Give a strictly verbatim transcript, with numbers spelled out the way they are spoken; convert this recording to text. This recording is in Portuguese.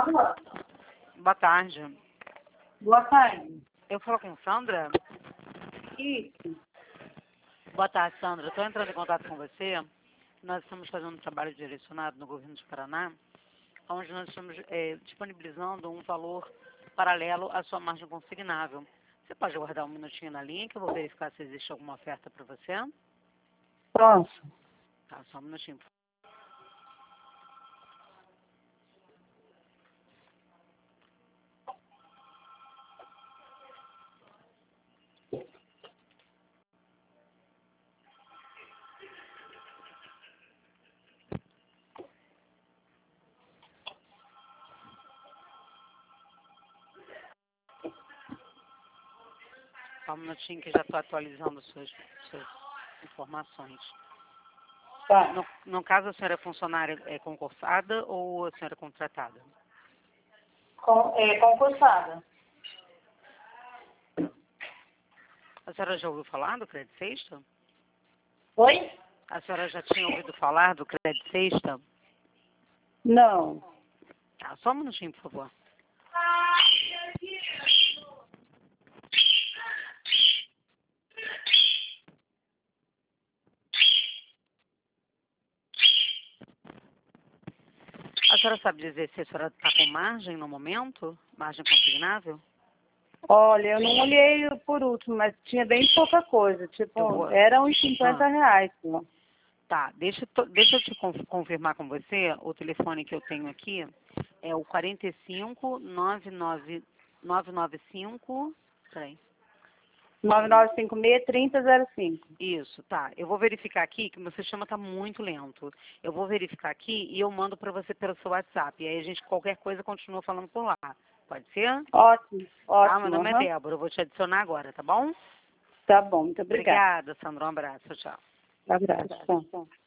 Alô? Boa tarde. Boa tarde. Eu falo com Sandra? Isso. Boa tarde, Sandra. Estou entrando em contato com você. Nós estamos fazendo um trabalho direcionado no governo de Paraná, onde nós estamos é, disponibilizando um valor paralelo à sua margem consignável. Você pode aguardar um minutinho na linha que eu vou verificar se existe alguma oferta para você? Posso? Tá, só um minutinho. Só um minutinho que já estou atualizando suas, suas informações. Tá. No, no caso, a senhora é funcionária é, concursada ou a senhora é contratada? Com, é, concursada. A senhora já ouviu falar do Crédito Sexta? Oi? A senhora já tinha ouvido falar do Crédito Sexta? Não. Tá, só um minutinho, por favor. A senhora sabe dizer se a senhora está com margem no momento? Margem consignável? Olha, eu não olhei por último, mas tinha bem pouca coisa. Eu Tipo, vou- eram uns cinquenta Ah. reais. Só. Tá, deixa, eu to- deixa eu te conf- confirmar com você. O telefone que eu tenho aqui é o quarenta e cinco, nove nove nove nove cinco. Peraí. nove nove cinco seis, três zero zero cinco. Isso, tá. Eu vou verificar aqui, que meu sistema está muito lento. Eu vou verificar aqui e eu mando para você pelo seu WhatsApp. E aí a gente, qualquer coisa, continua falando por lá. Pode ser? Ótimo, Tá, meu ótimo. nome é aham. Débora. Eu vou te adicionar agora, tá bom? Tá bom, muito obrigada. Obrigada, Sandra. Um abraço. Tchau. Um abraço. Tá.